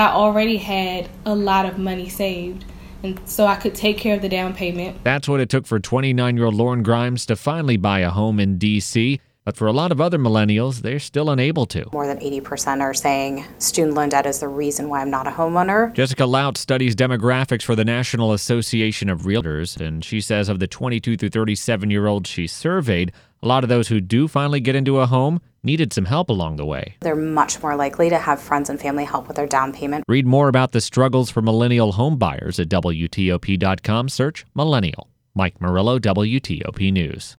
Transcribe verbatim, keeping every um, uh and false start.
I already had a lot of money saved, and so I could take care of the down payment. That's what it took for twenty-nine-year-old Lauren Grimes to finally buy a home in D C, but for a lot of other millennials, they're still unable to. More than eighty percent are saying student loan debt is the reason why I'm not a homeowner. Jessica Lout studies demographics for the National Association of Realtors, and she says of the twenty-two through thirty-seven-year-olds she surveyed, a lot of those who do finally get into a home needed some help along the way. They're much more likely to have friends and family help with their down payment. Read more about the struggles for millennial home buyers at W T O P dot com. Search Millennial. Mike Murillo, W T O P News.